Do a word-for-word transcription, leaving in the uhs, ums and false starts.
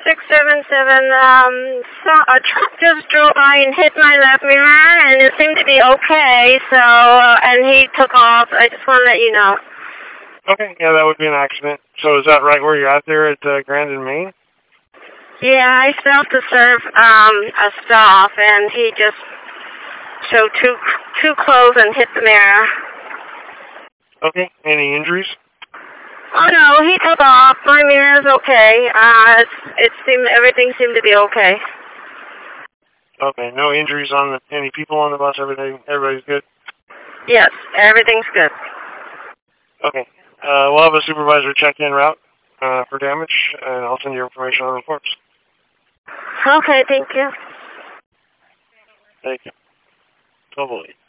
six seven seven. Um, so a truck just drove by and hit my left mirror, and it seemed to be okay. So, uh, and he took off. I just want to let you know. Okay, yeah, that would be an accident. So is that right where you're at there at uh, Grand and Main? Yeah, I stopped to serve um, a stop, and he just showed too too close and hit the mirror. Okay, any injuries? Oh no, he took off. My mirror's okay. Uh, it's, it seemed everything seemed to be okay. Okay, no injuries on the, any people on the bus. Everything, everybody's good. Yes, everything's good. Okay, uh, we'll have a supervisor check in route uh, for damage, and I'll send you information on the reports. Okay, thank you. Thank you. Totally.